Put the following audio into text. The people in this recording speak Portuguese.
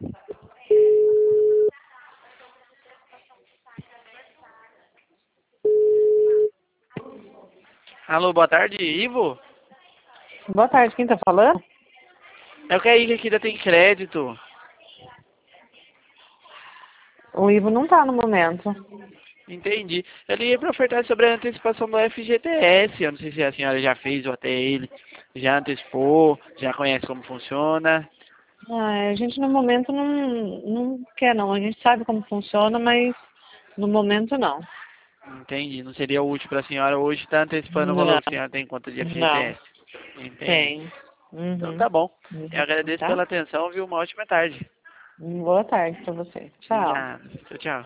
Alô, boa tarde, Ivo? Boa tarde, quem tá falando? É o Kaique aqui da Tem Crédito. O Ivo não tá no momento. Entendi. Eu liguei para ofertar sobre a antecipação do FGTS. Eu não sei se a senhora já fez ou até ele já antecipou, já conhece como funciona. Ah, a gente no momento não quer não. A gente sabe como funciona, mas no momento não. Entendi. Não seria útil para a senhora hoje estar antecipando o valor Não, que a senhora tem em conta de não. FGTS. Entendi. Tem. Então Uhum. tá bom. Eu agradeço Tá? pela atenção, viu? Uma ótima tarde. Boa tarde pra você. De Tchau. nada. Tchau, tchau.